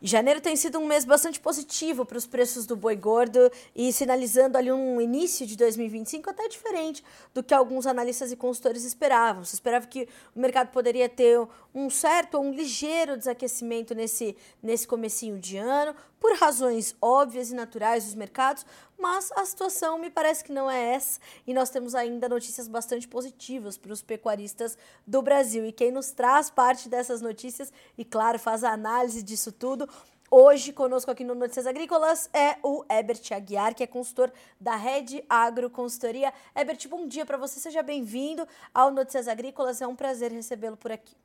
Janeiro tem sido um mês bastante positivo para os preços do boi gordo e sinalizando ali um início de 2025 até diferente do que alguns analistas e consultores esperavam. Se esperava que o mercado poderia ter um certo ou um ligeiro desaquecimento nesse comecinho de ano, por razões óbvias e naturais dos mercados, mas a situação me parece que não é essa e nós temos ainda notícias bastante positivas para os pecuaristas do Brasil. E quem nos traz parte dessas notícias e, claro, faz a análise disso tudo, hoje conosco aqui no Notícias Agrícolas é o Herbert Aguiar, que é consultor da Rede Agro Consultoria. Herbert, bom dia para você, seja bem-vindo ao Notícias Agrícolas, é um prazer recebê-lo por aqui.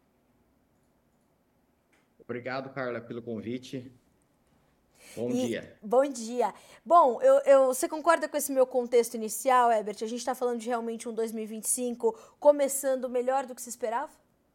Obrigado, Carla, pelo convite. Bom dia. Bom dia. Bom, você concorda com esse meu contexto inicial, Herbert? A gente está falando de realmente um 2025 começando melhor do que se esperava?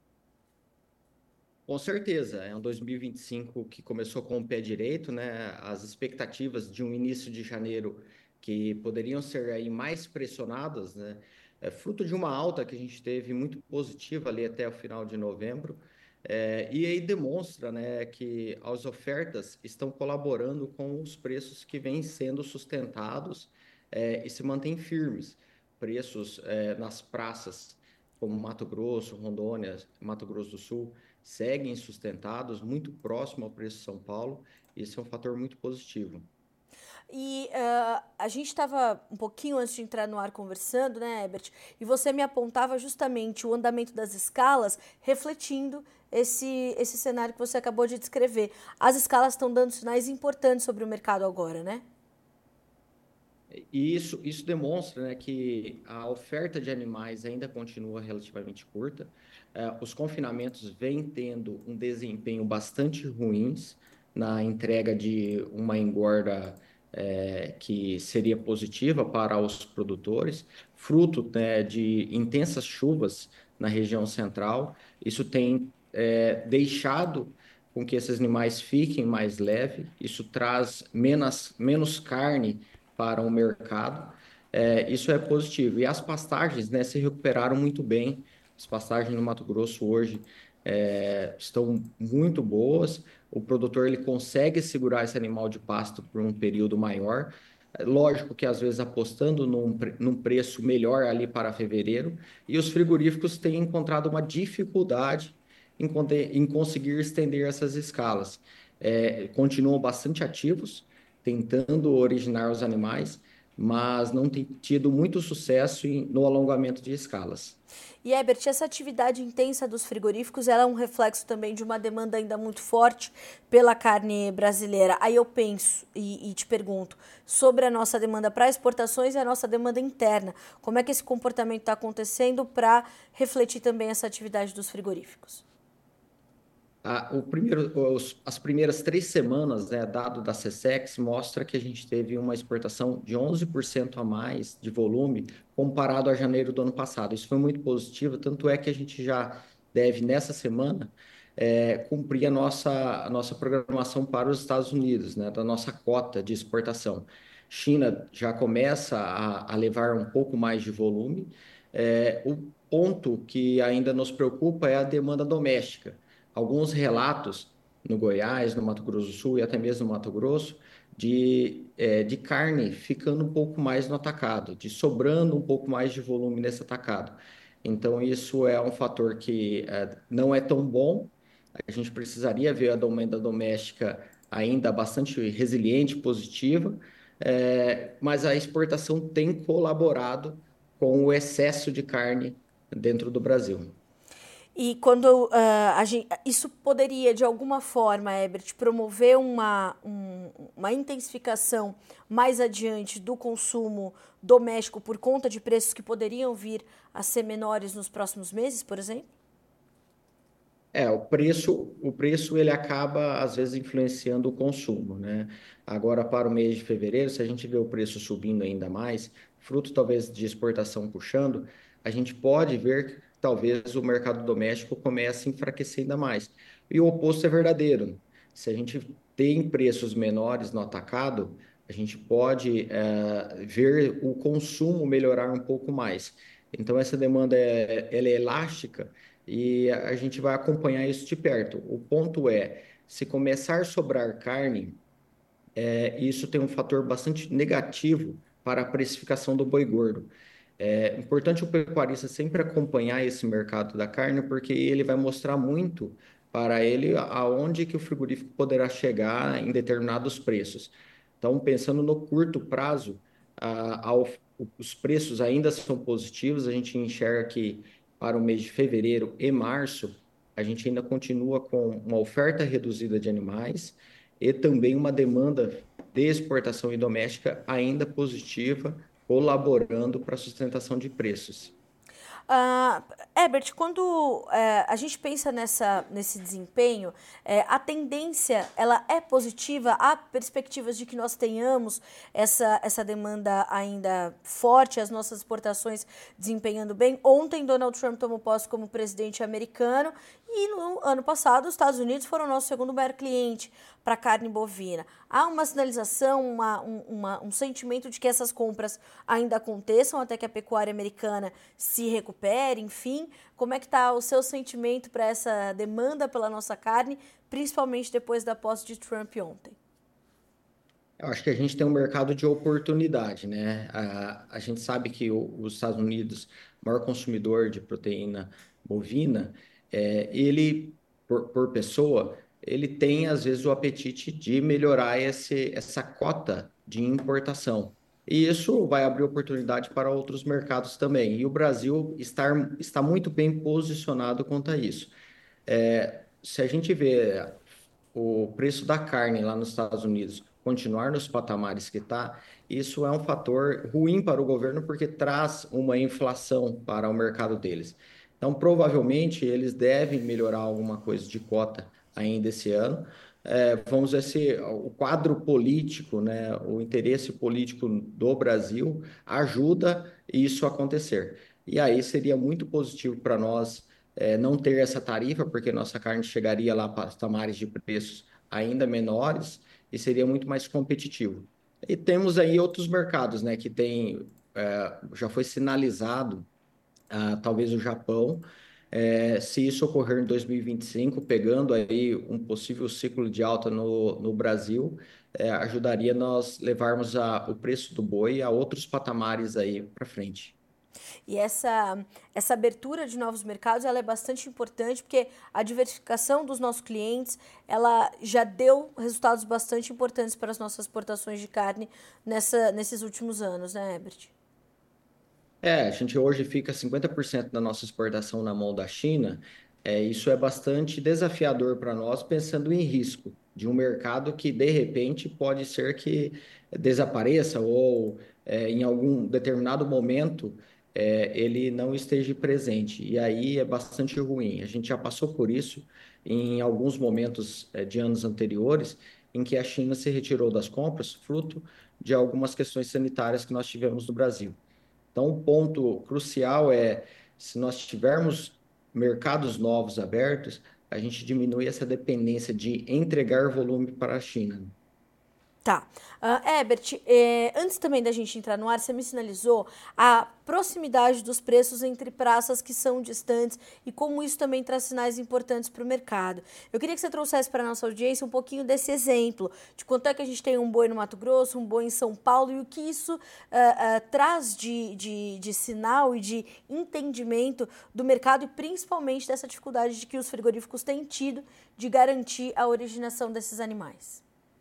Com certeza, é um 2025 que começou com o pé direito, né? As expectativas de um início de janeiro que poderiam ser aí mais pressionadas, né? É fruto de uma alta que a gente teve muito positiva ali até o final de novembro. E aí demonstra, né, que as ofertas estão colaborando com os preços que vêm sendo sustentados, e se mantêm firmes. Preços, nas praças como Mato Grosso, Rondônia, Mato Grosso do Sul, seguem sustentados, muito próximo ao preço de São Paulo. Esse é um fator muito positivo. E a gente estava um pouquinho antes de entrar no ar conversando, né, Herbert? E você me apontava justamente o andamento das escalas, refletindo esse cenário que você acabou de descrever. As escalas estão dando sinais importantes sobre o mercado agora, né? E isso demonstra, né, que a oferta de animais ainda continua relativamente curta. Os confinamentos vêm tendo um desempenho bastante ruins na entrega de uma engorda que seria positiva para os produtores, fruto, né, de intensas chuvas na região central. Isso tem deixado com que esses animais fiquem mais leves. Isso traz menos carne para o mercado. Isso é positivo. E as pastagens, né, se recuperaram muito bem. As pastagens no Mato Grosso hoje estão muito boas. O produtor ele consegue segurar esse animal de pasto por um período maior. Lógico que às vezes apostando num preço melhor ali para fevereiro, e os frigoríficos têm encontrado uma dificuldade em conseguir estender essas escalas. Continuam bastante ativos, tentando originar os animais, mas não tem tido muito sucesso no alongamento de escalas. E, Herbert, essa atividade intensa dos frigoríficos ela é um reflexo também de uma demanda ainda muito forte pela carne brasileira. Aí eu penso e te pergunto sobre a nossa demanda para exportações e a nossa demanda interna. Como é que esse comportamento está acontecendo para refletir também essa atividade dos frigoríficos? As primeiras 3 semanas, né, dado da SESEX, mostra que a gente teve uma exportação de 11% a mais de volume comparado a janeiro do ano passado. Isso foi muito positivo, tanto é que a gente já deve, nessa semana, cumprir a nossa programação para os Estados Unidos, né, da nossa cota de exportação. China já começa a levar um pouco mais de volume. O ponto que ainda nos preocupa é a demanda doméstica. Alguns relatos no Goiás, no Mato Grosso do Sul e até mesmo no Mato Grosso, de carne ficando um pouco mais no atacado, de sobrando um pouco mais de volume nesse atacado. Então, isso é um fator que não é tão bom. A gente precisaria ver a demanda doméstica ainda bastante resiliente, positiva, mas a exportação tem colaborado com o excesso de carne dentro do Brasil. E quando isso poderia, de alguma forma, Herbert, promover uma intensificação mais adiante do consumo doméstico por conta de preços que poderiam vir a ser menores nos próximos meses, por exemplo? O preço ele acaba às vezes influenciando o consumo, né? Agora para o mês de fevereiro, se a gente vê o preço subindo ainda mais, fruto talvez de exportação puxando, a gente pode ver que talvez o mercado doméstico comece a enfraquecer ainda mais. E o oposto é verdadeiro. Se a gente tem preços menores no atacado, a gente pode ver o consumo melhorar um pouco mais. Então essa demanda ela é elástica e a gente vai acompanhar isso de perto. O ponto é, se começar a sobrar carne, isso tem um fator bastante negativo para a precificação do boi gordo. É importante o pecuarista sempre acompanhar esse mercado da carne, porque ele vai mostrar muito para ele aonde que o frigorífico poderá chegar em determinados preços. Então, pensando no curto prazo, os preços ainda são positivos, a gente enxerga que para o mês de fevereiro e março, a gente ainda continua com uma oferta reduzida de animais e também uma demanda de exportação e doméstica ainda positiva, colaborando para a sustentação de preços. Ah, Herbert, quando a gente pensa nesse desempenho, a tendência ela é positiva? Há perspectivas de que nós tenhamos essa demanda ainda forte, as nossas exportações desempenhando bem? Ontem, Donald Trump tomou posse como presidente americano e no ano passado, os Estados Unidos foram o nosso segundo maior cliente para carne bovina. Há uma sinalização, um sentimento de que essas compras ainda aconteçam até que a pecuária americana se recupere, enfim. Como é que está o seu sentimento para essa demanda pela nossa carne, principalmente depois da posse de Trump ontem? Eu acho que a gente tem um mercado de oportunidade, né? A gente sabe que os Estados Unidos, maior consumidor de proteína bovina, ele, por pessoa, ele tem, às vezes, o apetite de melhorar essa cota de importação. E isso vai abrir oportunidade para outros mercados também. E o Brasil está muito bem posicionado quanto a isso. Se a gente vê o preço da carne lá nos Estados Unidos continuar nos patamares que está, isso é um fator ruim para o governo porque traz uma inflação para o mercado deles. Então, provavelmente, eles devem melhorar alguma coisa de cota ainda esse ano. Vamos ver se o quadro político, né, o interesse político do Brasil ajuda isso a acontecer. E aí seria muito positivo para nós não ter essa tarifa, porque nossa carne chegaria lá para patamares de preços ainda menores e seria muito mais competitivo. E temos aí outros mercados, né, que tem, já foi sinalizado, talvez o Japão, se isso ocorrer em 2025, pegando aí um possível ciclo de alta no Brasil, ajudaria nós levarmos o preço do boi a outros patamares aí para frente. E essa abertura de novos mercados ela é bastante importante porque a diversificação dos nossos clientes ela já deu resultados bastante importantes para as nossas exportações de carne nesses últimos anos, né, Herbert? A gente hoje fica 50% da nossa exportação na mão da China. Isso é bastante desafiador para nós, pensando em risco de um mercado que, de repente, pode ser que desapareça ou, em algum determinado momento, ele não esteja presente. E aí é bastante ruim. A gente já passou por isso em alguns momentos, de anos anteriores, em que a China se retirou das compras, fruto de algumas questões sanitárias que nós tivemos no Brasil. Então, o ponto crucial é, se nós tivermos mercados novos abertos, a gente diminui essa dependência de entregar volume para a China. Tá. Herbert, antes também da gente entrar no ar, você me sinalizou a proximidade dos preços entre praças que são distantes e como isso também traz sinais importantes para o mercado. Eu queria que você trouxesse para a nossa audiência um pouquinho desse exemplo, de quanto é que a gente tem um boi no Mato Grosso, um boi em São Paulo e o que isso traz de sinal e de entendimento do mercado e principalmente dessa dificuldade de que os frigoríficos têm tido de garantir a originação desses animais.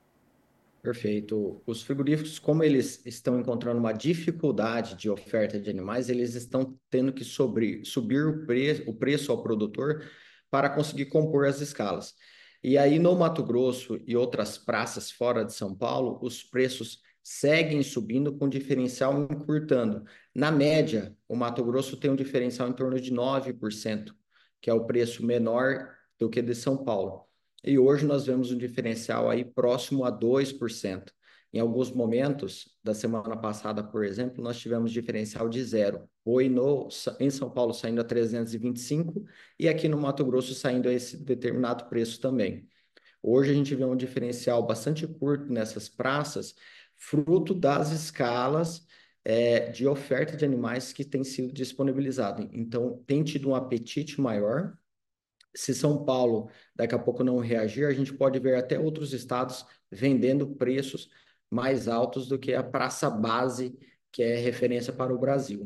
Perfeito. Os frigoríficos, como eles estão encontrando uma dificuldade de oferta de animais, eles estão tendo que subir o preço ao produtor para conseguir compor as escalas. E aí, no Mato Grosso e outras praças fora de São Paulo, os preços seguem subindo com diferencial encurtando. Na média, o Mato Grosso tem um diferencial em torno de 9%, que é o preço menor do que de São Paulo. E hoje nós vemos um diferencial aí próximo a 2%. Em alguns momentos da semana passada, por exemplo, nós tivemos diferencial de zero. Boi em São Paulo saindo a 325 e aqui no Mato Grosso saindo a esse determinado preço também. Hoje a gente vê um diferencial bastante curto nessas praças, fruto das escalas de oferta de animais que tem sido disponibilizado. Então, tem tido um apetite maior Se São Paulo daqui a pouco não reagir, a gente pode ver até outros estados vendendo preços mais altos do que a praça base, que é referência para o Brasil.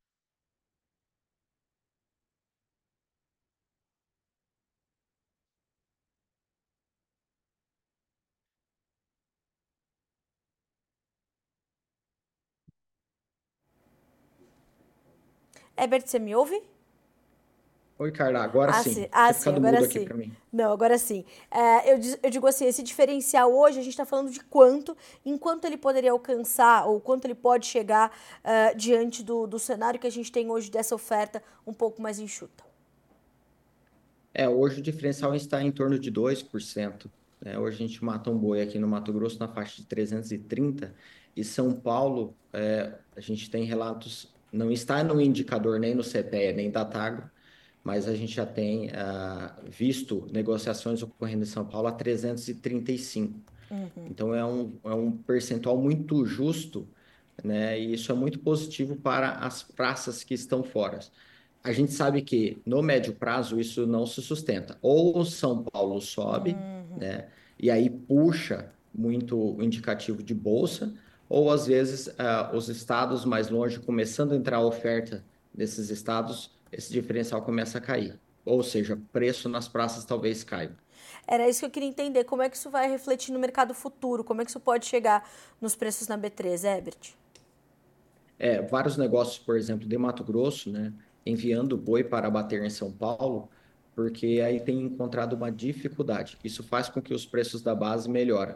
Herbert, você me ouve? Oi, Carla, agora Ah, sim. sim, ah, Tinha sim, ficado agora mudo aqui sim. para mim. Não, agora sim. Eu digo assim, esse diferencial hoje, a gente está falando de quanto, enquanto ele poderia alcançar, ou quanto ele pode chegar diante do cenário que a gente tem hoje dessa oferta um pouco mais enxuta. Hoje o diferencial está em torno de 2%, né? Hoje a gente mata um boi aqui no Mato Grosso na faixa de 330 e São Paulo, a gente tem relatos, não está no indicador nem no CPEA, nem da Tagro, mas a gente já tem visto negociações ocorrendo em São Paulo a 335. Então é um percentual muito justo, né? E isso é muito positivo para as praças que estão fora. A gente sabe que no médio prazo isso não se sustenta. Ou São Paulo sobe, né? E aí puxa muito o indicativo de bolsa, ou às vezes os estados mais longe, começando a entrar a oferta desses estados, esse diferencial começa a cair. Ou seja, preço nas praças talvez caia. Era isso que eu queria entender, como é que isso vai refletir no mercado futuro, como é que isso pode chegar nos preços na B3, Herbert? Vários negócios, por exemplo, de Mato Grosso, né, enviando boi para abater em São Paulo, porque aí tem encontrado uma dificuldade. Isso faz com que os preços da base melhorem.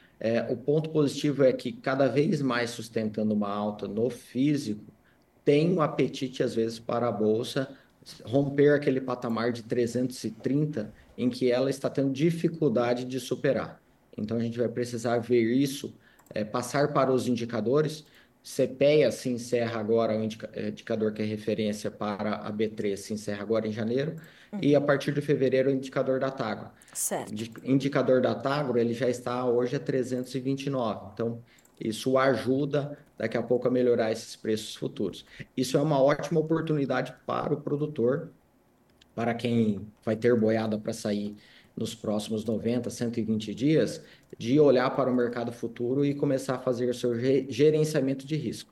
O ponto positivo é que cada vez mais sustentando uma alta no físico, tem um apetite, às vezes, para a Bolsa romper aquele patamar de 330 em que ela está tendo dificuldade de superar. Então, a gente vai precisar ver isso, passar para os indicadores. CPEA se encerra agora, o indicador que é referência para a B3 se encerra agora em janeiro, e a partir de fevereiro o indicador da Tagro. Certo. Indicador da Tagro, ele já está hoje a 329. Então, isso ajuda daqui a pouco a melhorar esses preços futuros. Isso é uma ótima oportunidade para o produtor, para quem vai ter boiada para sair nos próximos 90, 120 dias, de olhar para o mercado futuro e começar a fazer o seu gerenciamento de risco.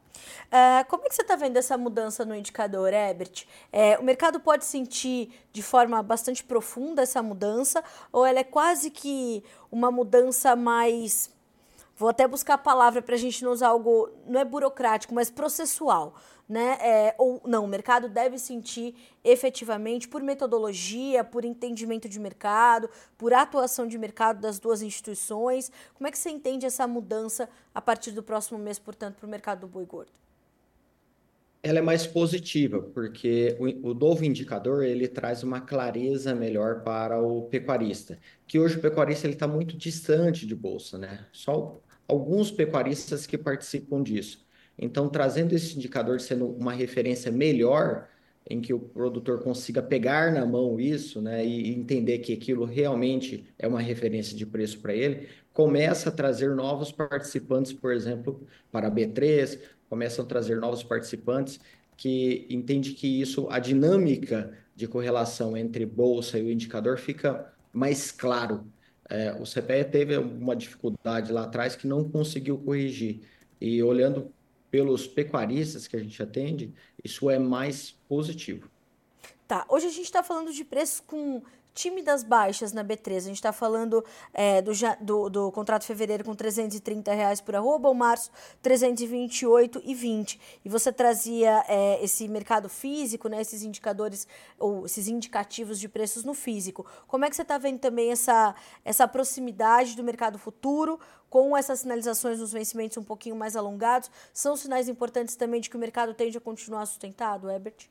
Como é que você está vendo essa mudança no indicador, Herbert? O mercado pode sentir de forma bastante profunda essa mudança, ou ela é quase que uma mudança mais. Vou até buscar a palavra para a gente não usar algo, não é burocrático, mas processual, né? Ou não, o mercado deve sentir efetivamente por metodologia, por entendimento de mercado, por atuação de mercado das duas instituições. Como é que você entende essa mudança a partir do próximo mês, portanto, para o mercado do boi gordo? Ela é mais positiva, porque o novo indicador ele traz uma clareza melhor para o pecuarista, que hoje o pecuarista ele está muito distante de bolsa, né? Só alguns pecuaristas que participam disso. Então, trazendo esse indicador sendo uma referência melhor, em que o produtor consiga pegar na mão isso, né, e entender que aquilo realmente é uma referência de preço para ele, começa a trazer novos participantes, por exemplo, para a B3, começam a trazer novos participantes que entende que isso, a dinâmica de correlação entre bolsa e o indicador fica mais claro. O CPE teve uma dificuldade lá atrás que não conseguiu corrigir. E olhando pelos pecuaristas que a gente atende, isso é mais positivo. Tá, hoje a gente está falando de preços com tímidas baixas na B3. A gente está falando do contrato fevereiro com R$ 330 por arroba, o março 328,20. E você trazia esse mercado físico, né, esses indicadores ou esses indicativos de preços no físico. Como é que você está vendo também essa proximidade do mercado futuro com essas sinalizações nos vencimentos um pouquinho mais alongados? São sinais importantes também de que o mercado tende a continuar sustentado, Herbert?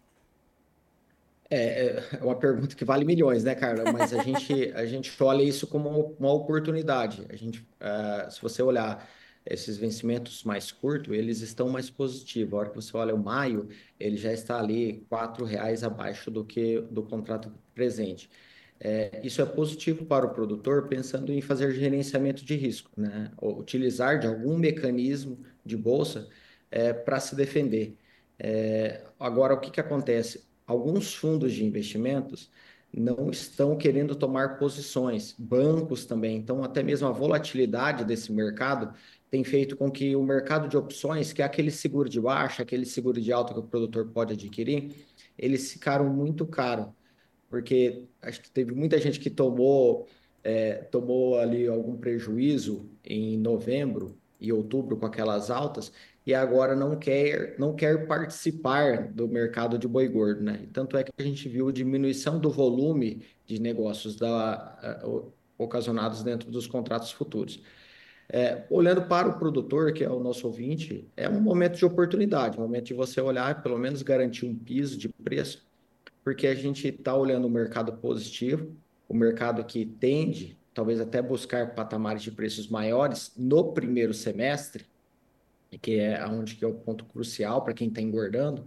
É uma pergunta que vale milhões, né, Carla? Mas a gente olha isso como uma oportunidade. Se você olhar esses vencimentos mais curtos, eles estão mais positivos. A hora que você olha o maio, ele já está ali R$ 4 abaixo do que do contrato presente. Isso é positivo para o produtor, pensando em fazer gerenciamento de risco, né? Ou utilizar de algum mecanismo de bolsa para se defender. Agora, o que que acontece? Alguns fundos de investimentos não estão querendo tomar posições, bancos também. Então, até mesmo a volatilidade desse mercado tem feito com que o mercado de opções, que é aquele seguro de baixa, aquele seguro de alta que o produtor pode adquirir, eles ficaram muito caros porque acho que teve muita gente que tomou ali algum prejuízo em novembro e outubro com aquelas altas e agora não quer participar do mercado de boi gordo, né? E tanto é que a gente viu diminuição do volume de negócios ocasionados dentro dos contratos futuros. Olhando para o produtor, que é o nosso ouvinte, é um momento de oportunidade, um momento de você olhar, pelo menos garantir um piso de preço porque a gente está olhando o mercado positivo, o mercado que tende, talvez até buscar patamares de preços maiores no primeiro semestre, que é onde que é o ponto crucial para quem está engordando,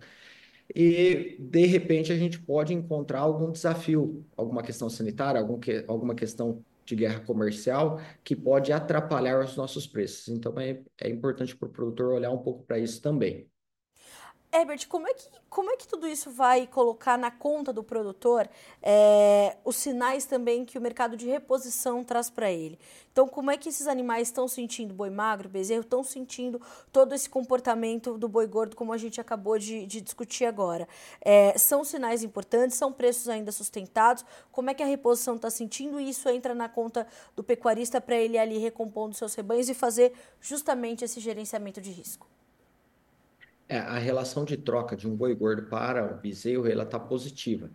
e de repente a gente pode encontrar algum desafio, alguma questão sanitária, alguma questão de guerra comercial que pode atrapalhar os nossos preços. Então é importante para o produtor olhar um pouco para isso também. Herbert, como é que tudo isso vai colocar na conta do produtor os sinais também que o mercado de reposição traz para ele? Então, como é que esses animais estão sentindo, boi magro, bezerro, estão sentindo todo esse comportamento do boi gordo, como a gente acabou de discutir agora? São sinais importantes, são preços ainda sustentados? Como é que a reposição está sentindo? E isso entra na conta do pecuarista para ele ali recompondo seus rebanhos e fazer justamente esse gerenciamento de risco? A relação de troca de um boi gordo para o bezerro, ela está positiva.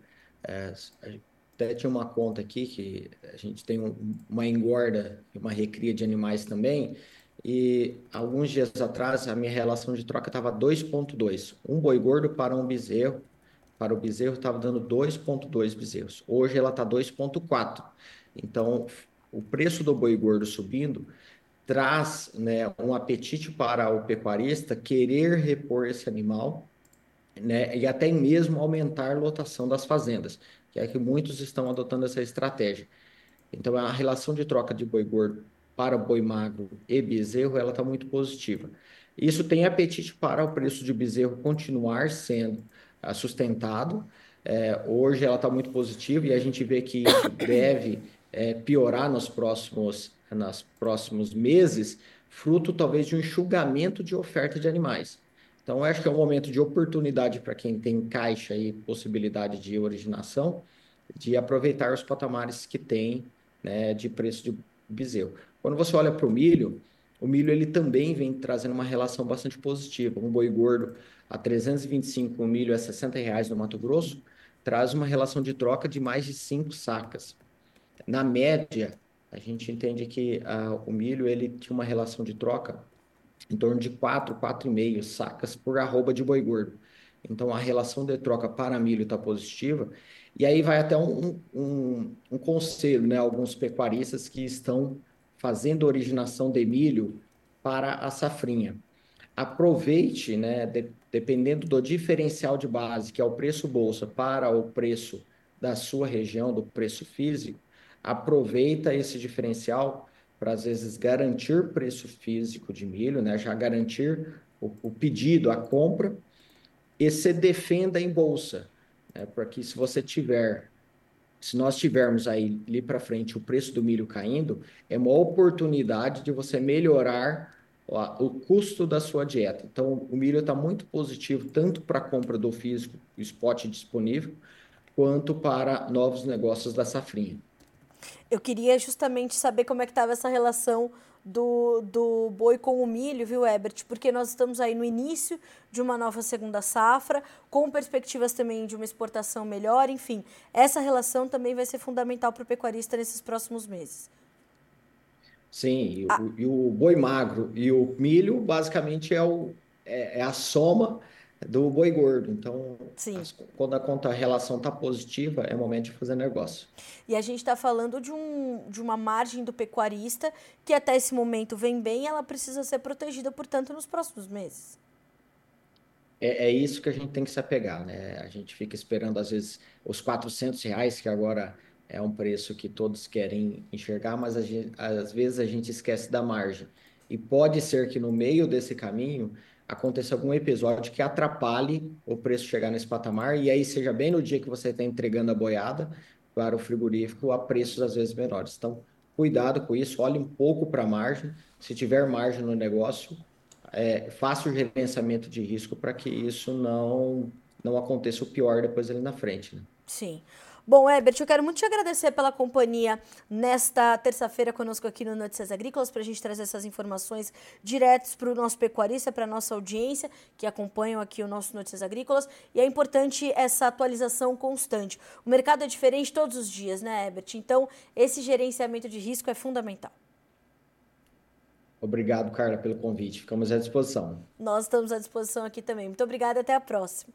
Até tinha uma conta aqui que a gente tem uma engorda, uma recria de animais também, e alguns dias atrás a minha relação de troca estava 2,2. Um boi gordo para um bezerro, para o bezerro estava dando 2,2 bezerros. Hoje ela está 2,4. Então, o preço do boi gordo subindo traz, né, um apetite para o pecuarista querer repor esse animal, né, e até mesmo aumentar a lotação das fazendas, que é que muitos estão adotando essa estratégia. Então, a relação de troca de boi gordo para boi magro e bezerro, ela está muito positiva. Isso tem apetite para o preço de bezerro continuar sendo sustentado. Hoje ela está muito positiva e a gente vê que isso deve piorar nos próximos meses, fruto talvez de um enxugamento de oferta de animais. Então, eu acho que é um momento de oportunidade para quem tem caixa e possibilidade de originação, de aproveitar os patamares que tem, né, de preço de bezerro. Quando você olha para o milho ele também vem trazendo uma relação bastante positiva. Um boi gordo a 325, o milho a R$ 60 no Mato Grosso, traz uma relação de troca de mais de 5 sacas. Na média, a gente entende que o milho ele tinha uma relação de troca em torno de 4,5 sacas por arroba de boi gordo. Então, a relação de troca para milho está positiva. E aí vai até um conselho, né? Alguns pecuaristas que estão fazendo originação de milho para a safrinha. Aproveite, né? Dependendo do diferencial de base, que é o preço bolsa para o preço da sua região, do preço físico, aproveita esse diferencial para, às vezes, garantir preço físico de milho, né? Já garantir o pedido, a compra, e se defenda em bolsa, né? Para que se nós tivermos aí ali para frente o preço do milho caindo, é uma oportunidade de você melhorar o custo da sua dieta. Então, o milho está muito positivo tanto para a compra do físico, o spot disponível, quanto para novos negócios da safrinha. Eu queria justamente saber como é que estava essa relação do boi com o milho, viu, Ebert? Porque nós estamos aí no início de uma nova segunda safra, com perspectivas também de uma exportação melhor, enfim. Essa relação também vai ser fundamental para o pecuarista nesses próximos meses. Sim, Ah, e o boi magro e o milho basicamente é a soma do boi gordo. Então, sim. quando a relação está positiva, é momento de fazer negócio. E a gente está falando de uma margem do pecuarista que até esse momento vem bem, ela precisa ser protegida, portanto, nos próximos meses. É isso que a gente tem que se apegar, né? A gente fica esperando, às vezes, os R$ 400, que agora é um preço que todos querem enxergar, mas às vezes a gente esquece da margem. E pode ser que no meio desse caminho aconteça algum episódio que atrapalhe o preço chegar nesse patamar, e aí seja bem no dia que você está entregando a boiada, para o frigorífico a preços às vezes menores. Então, cuidado com isso, olhe um pouco para a margem. Se tiver margem no negócio, faça o gerenciamento de risco para que isso não aconteça o pior depois ali na frente, né? Sim. Bom, Herbert, eu quero muito te agradecer pela companhia nesta terça-feira conosco aqui no Notícias Agrícolas, para a gente trazer essas informações diretas para o nosso pecuarista, para a nossa audiência, que acompanham aqui o nosso Notícias Agrícolas. E é importante essa atualização constante. O mercado é diferente todos os dias, né, Herbert? Então, esse gerenciamento de risco é fundamental. Obrigado, Carla, pelo convite. Ficamos à disposição. Nós estamos à disposição aqui também. Muito obrigada e até a próxima.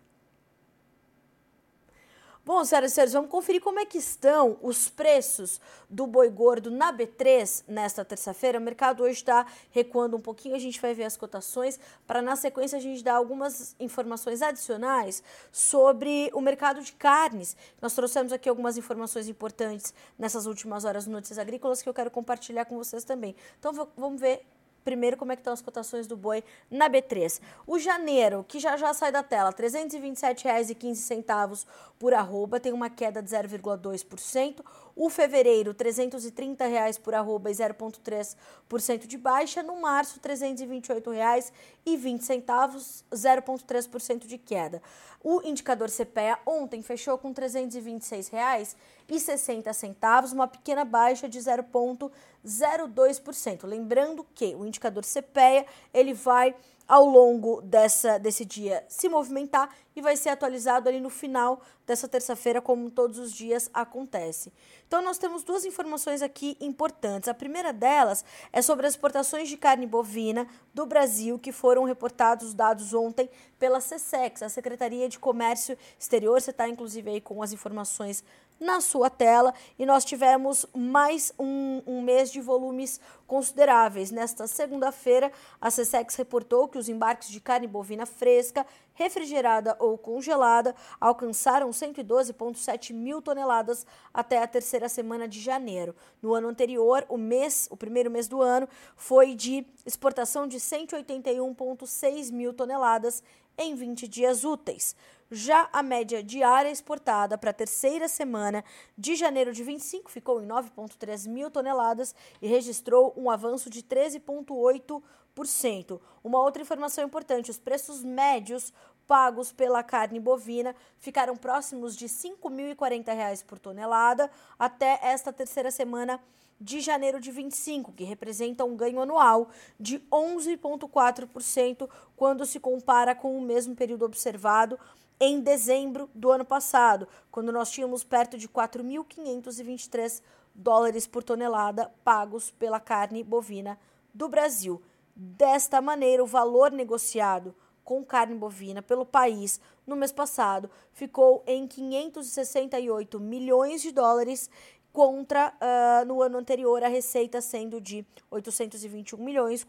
Bom, senhoras e senhores, vamos conferir como é que estão os preços do boi gordo na B3 nesta terça-feira. O mercado hoje está recuando um pouquinho, a gente vai ver as cotações, para na sequência a gente dar algumas informações adicionais sobre o mercado de carnes. Nós trouxemos aqui algumas informações importantes nessas últimas horas no Notícias Agrícolas que eu quero compartilhar com vocês também. Então vamos ver primeiro como é que estão as cotações do boi na B3. O janeiro, que já sai da tela, R$ 327,15 por arroba, tem uma queda de 0,2%. O fevereiro, R$ 330 por arroba e 0,3% de baixa. No março, R$ 328,20, 0,3% de queda. O indicador CPEA ontem fechou com R$ 326,60, uma pequena baixa de 0,02%. Lembrando que o indicador CPEA, ele vai ao longo desse dia se movimentar e vai ser atualizado ali no final dessa terça-feira, como todos os dias acontece. Então, nós temos duas informações aqui importantes. A primeira delas é sobre as exportações de carne bovina do Brasil, que foram reportados dados ontem pela SECEX, a Secretaria de Comércio Exterior. Você está, inclusive, aí com as informações na sua tela, e nós tivemos mais um mês de volumes consideráveis. Nesta segunda-feira, a SECEX reportou que os embarques de carne bovina fresca, refrigerada ou congelada alcançaram 112,7 mil toneladas até a terceira semana de janeiro. No ano anterior, o primeiro mês do ano, foi de exportação de 181,6 mil toneladas em 20 dias úteis. Já a média diária exportada para a terceira semana de janeiro de 25 ficou em 9,3 mil toneladas e registrou um avanço de 13,8%. Uma outra informação importante, os preços médios pagos pela carne bovina ficaram próximos de R$ 5.040 por tonelada até esta terceira semana de janeiro de 25, que representa um ganho anual de 11,4% quando se compara com o mesmo período observado em dezembro do ano passado, quando nós tínhamos perto de 4.523 dólares por tonelada pagos pela carne bovina do Brasil. Desta maneira, o valor negociado com carne bovina pelo país no mês passado ficou em 568 milhões de dólares, contra no ano anterior a receita sendo de 821 milhões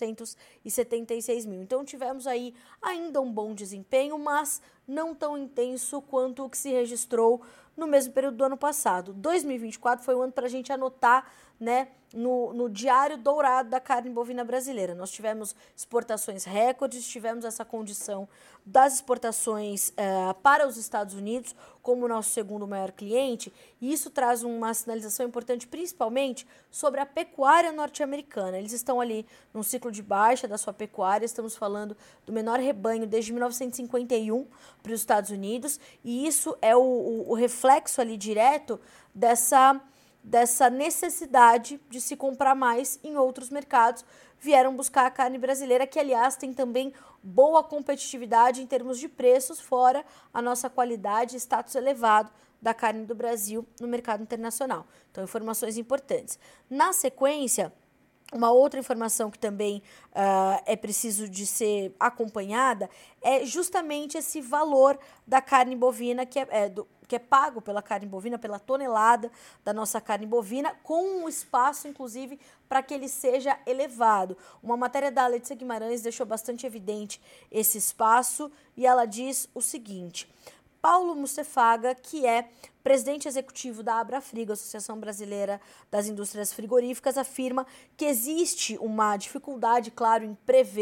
476 mil. Então tivemos aí ainda um bom desempenho, mas não tão intenso quanto o que se registrou no mesmo período do ano passado. 2024 foi um ano para a gente anotar, né, no diário dourado da carne bovina brasileira. Nós tivemos exportações recordes, tivemos essa condição das exportações para os Estados Unidos como nosso segundo maior cliente, e isso traz uma sinalização importante, principalmente sobre a pecuária norte-americana. Eles estão ali num ciclo de baixa da sua pecuária, estamos falando do menor rebanho desde 1951 para os Estados Unidos, e isso é o reflexo ali direto dessa necessidade de se comprar mais em outros mercados. Vieram buscar a carne brasileira, que, aliás, tem também boa competitividade em termos de preços, fora a nossa qualidade e status elevado da carne do Brasil no mercado internacional. Então, informações importantes. Na sequência, uma outra informação que também é preciso de ser acompanhada é justamente esse valor da carne bovina que é pago pela carne bovina, pela tonelada da nossa carne bovina, com um espaço, inclusive, para que ele seja elevado. Uma matéria da Letícia Guimarães deixou bastante evidente esse espaço, e ela diz o seguinte: Paulo Mustefaga, que é presidente executivo da Abrafrigo, Associação Brasileira das Indústrias Frigoríficas, afirma que existe uma dificuldade, claro, em prever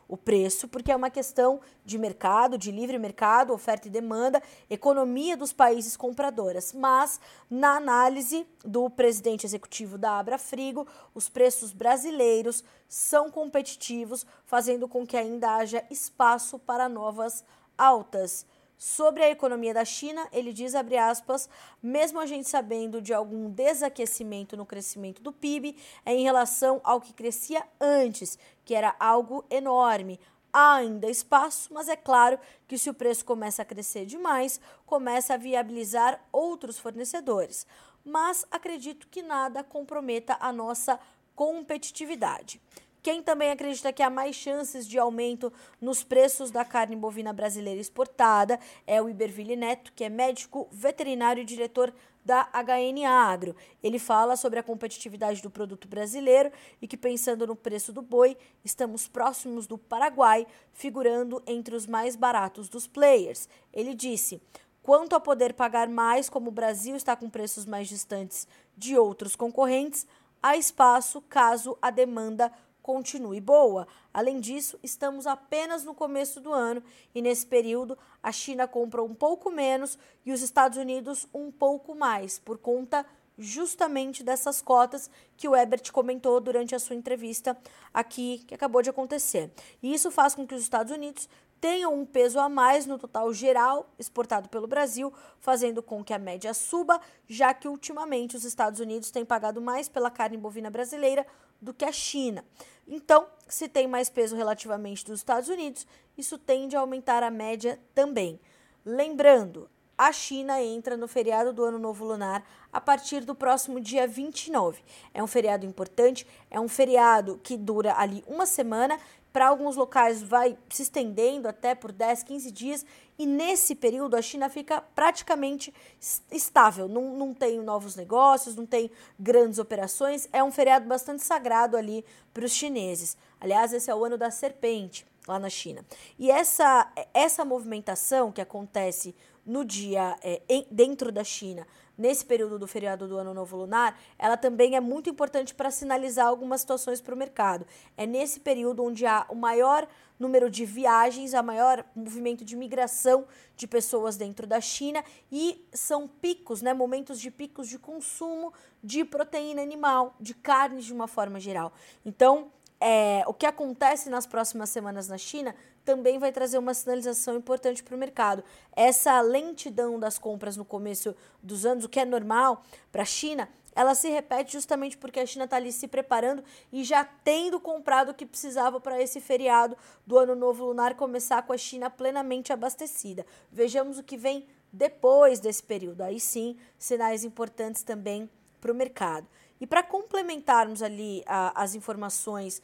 o preço, porque é uma questão de mercado, de livre mercado, oferta e demanda, economia dos países compradoras. Mas, na análise do presidente executivo da Abrafrigo, os preços brasileiros são competitivos, fazendo com que ainda haja espaço para novas altas. Sobre a economia da China, ele diz, abre aspas, mesmo a gente sabendo de algum desaquecimento no crescimento do PIB, em relação ao que crescia antes, que era algo enorme. Há ainda espaço, mas é claro que se o preço começa a crescer demais, começa a viabilizar outros fornecedores. Mas acredito que nada comprometa a nossa competitividade. Quem também acredita que há mais chances de aumento nos preços da carne bovina brasileira exportada é o Iberville Neto, que é médico veterinário e diretor da HN Agro. Ele fala sobre a competitividade do produto brasileiro e que, pensando no preço do boi, estamos próximos do Paraguai, figurando entre os mais baratos dos players. Ele disse: quanto a poder pagar mais, como o Brasil está com preços mais distantes de outros concorrentes, há espaço caso a demanda continue boa. Além disso, estamos apenas no começo do ano e, nesse período, a China compra um pouco menos e os Estados Unidos um pouco mais, por conta justamente dessas cotas que o Ebert comentou durante a sua entrevista aqui, que acabou de acontecer. E isso faz com que os Estados Unidos tenham um peso a mais no total geral exportado pelo Brasil, fazendo com que a média suba, já que ultimamente os Estados Unidos têm pagado mais pela carne bovina brasileira do que a China. Então, se tem mais peso relativamente dos Estados Unidos, isso tende a aumentar a média também. Lembrando, a China entra no feriado do Ano Novo Lunar a partir do próximo dia 29. É um feriado importante, é um feriado que dura ali uma semana. Para alguns locais vai se estendendo até por 10, 15 dias e nesse período a China fica praticamente estável, não tem novos negócios, não tem grandes operações, é um feriado bastante sagrado ali para os chineses. Aliás, esse é o ano da serpente lá na China. E essa movimentação que acontece no dia dentro da China, nesse período do feriado do Ano Novo Lunar, ela também é muito importante para sinalizar algumas situações para o mercado. É nesse período onde há o maior número de viagens, a maior movimento de migração de pessoas dentro da China e são picos, né, momentos de picos de consumo de proteína animal, de carnes de uma forma geral. Então, o que acontece nas próximas semanas na China também vai trazer uma sinalização importante para o mercado. Essa lentidão das compras no começo dos anos, o que é normal para a China, ela se repete justamente porque a China está ali se preparando e já tendo comprado o que precisava para esse feriado do Ano Novo Lunar começar com a China plenamente abastecida. Vejamos o que vem depois desse período. Aí sim, sinais importantes também para o mercado. E para complementarmos ali as informações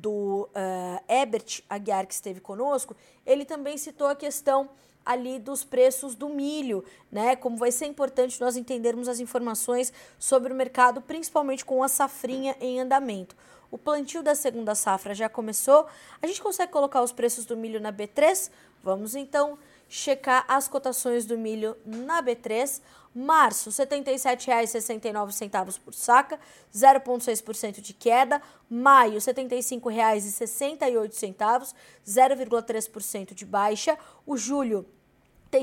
do Ebert Aguiar, que esteve conosco, ele também citou a questão ali dos preços do milho, né? Como vai ser importante nós entendermos as informações sobre o mercado, principalmente com a safrinha em andamento. O plantio da segunda safra já começou. A gente consegue colocar os preços do milho na B3? Vamos então checar as cotações do milho na B3. Março, R$ 77,69 por saca, 0,6% de queda. Maio, R$ 75,68, 0,3% de baixa. O julho tem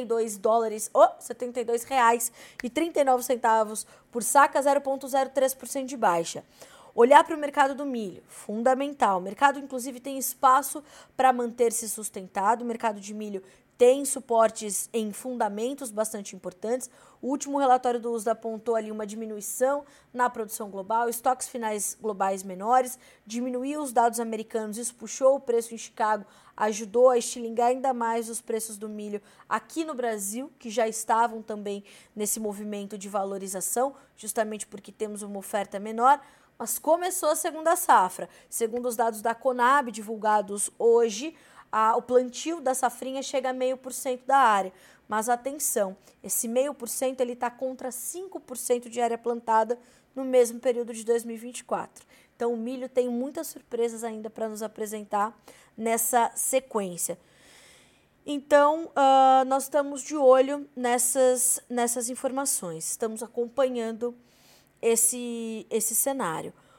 R$72,39 por saca, 0,03% de baixa. Olhar para o mercado do milho, fundamental. O mercado, inclusive, tem espaço para manter-se sustentado. O mercado de milho tem suportes em fundamentos bastante importantes. O último relatório do USDA apontou ali uma diminuição na produção global, estoques finais globais menores, diminuiu os dados americanos, isso puxou o preço em Chicago, ajudou a estilingar ainda mais os preços do milho aqui no Brasil, que já estavam também nesse movimento de valorização, justamente porque temos uma oferta menor. Mas começou a segunda safra. Segundo os dados da Conab, divulgados hoje, o plantio da safrinha chega a 0,5% da área. Mas atenção, esse 0,5% está contra 5% de área plantada no mesmo período de 2024. Então o milho tem muitas surpresas ainda para nos apresentar nessa sequência. Então, nós estamos de olho nessas informações, estamos acompanhando esse cenário.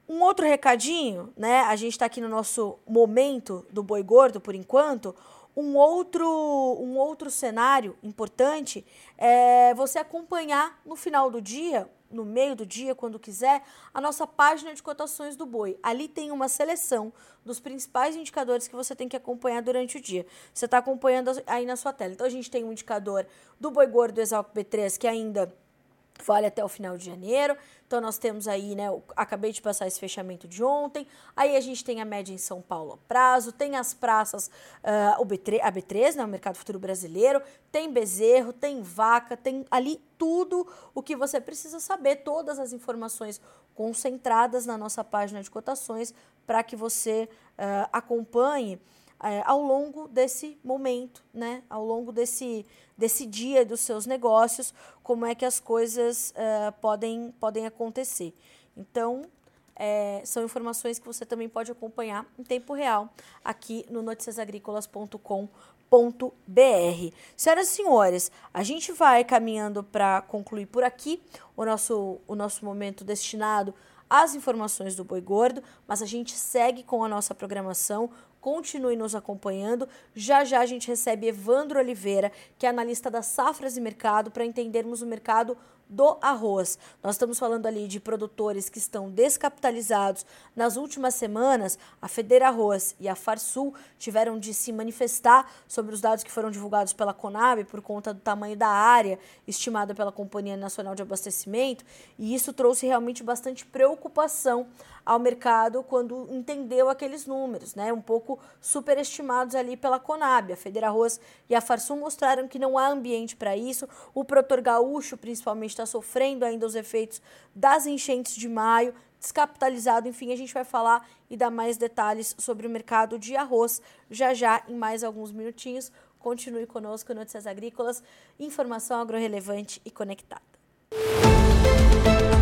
Um outro recadinho, né? A gente está aqui no nosso momento do boi gordo, por enquanto. Um outro cenário importante é você acompanhar no final do dia, no meio do dia, quando quiser, a nossa página de cotações do boi. Ali tem uma seleção dos principais indicadores que você tem que acompanhar durante o dia. Você está acompanhando aí na sua tela. Então, a gente tem um indicador do boi gordo Exalc B3, que ainda vale até o final de janeiro. Então, nós temos aí, né, acabei de passar esse fechamento de ontem. Aí a gente tem a média em São Paulo a prazo, tem as praças, a B3, né, o Mercado Futuro Brasileiro, tem bezerro, tem vaca, tem ali tudo o que você precisa saber, todas as informações concentradas na nossa página de cotações para que você acompanhe ao longo desse momento, né? Ao longo desse dia dos seus negócios, como é que as coisas podem acontecer. Então, são informações que você também pode acompanhar em tempo real aqui no noticiasagricolas.com.br. Senhoras e senhores, a gente vai caminhando para concluir por aqui o nosso momento destinado às informações do boi gordo, mas a gente segue com a nossa programação. Continue nos acompanhando. Já a gente recebe Evandro Oliveira, que é analista das safras e mercado, para entendermos o mercado do arroz. Nós estamos falando ali de produtores que estão descapitalizados. Nas últimas semanas, a FederArroz e a Farsul tiveram de se manifestar sobre os dados que foram divulgados pela Conab por conta do tamanho da área estimada pela Companhia Nacional de Abastecimento, e isso trouxe realmente bastante preocupação ao mercado quando entendeu aqueles números, né, um pouco superestimados ali pela Conab. A FederArroz e a Farsul mostraram que não há ambiente para isso. O produtor gaúcho, principalmente, está sofrendo ainda os efeitos das enchentes de maio, descapitalizado. Enfim, a gente vai falar e dar mais detalhes sobre o mercado de arroz já em mais alguns minutinhos. Continue conosco no Notícias Agrícolas, informação agro-relevante e conectada.